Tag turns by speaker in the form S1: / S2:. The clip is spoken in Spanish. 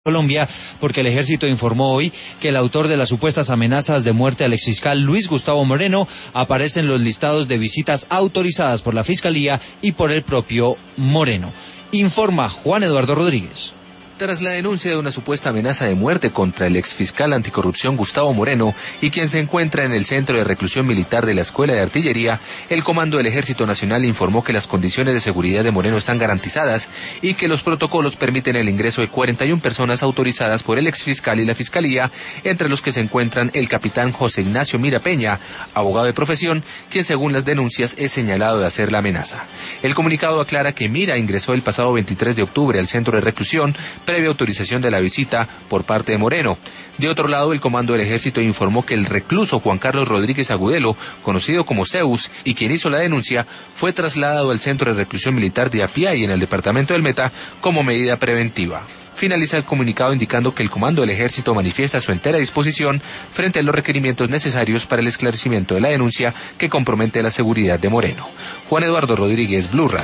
S1: Colombia, porque el ejército informó hoy que el autor de las supuestas amenazas de muerte al exfiscal Luis Gustavo Moreno aparece en los listados de visitas autorizadas por la Fiscalía y por el propio Moreno. Informa Juan Eduardo Rodríguez.
S2: Tras la denuncia de una supuesta amenaza de muerte contra el exfiscal anticorrupción Gustavo Moreno y quien se encuentra en el centro de reclusión militar de la Escuela de Artillería, el Comando del Ejército Nacional informó que las condiciones de seguridad de Moreno están garantizadas y que los protocolos permiten el ingreso de 41 personas autorizadas por el exfiscal y la Fiscalía, entre los que se encuentran el capitán José Ignacio Mira Peña, abogado de profesión, quien según las denuncias es señalado de hacer la amenaza. El comunicado aclara que Mira ingresó el pasado 23 de octubre al centro de reclusión previa autorización de la visita por parte de Moreno. De otro lado, el Comando del Ejército informó que el recluso Juan Carlos Rodríguez Agudelo, conocido como Zeus, y quien hizo la denuncia, fue trasladado al centro de reclusión militar de Apiay en el departamento del Meta como medida preventiva. Finaliza el comunicado indicando que el Comando del Ejército manifiesta su entera disposición frente a los requerimientos necesarios para el esclarecimiento de la denuncia que compromete la seguridad de Moreno. Juan Eduardo Rodríguez, Blue Radio.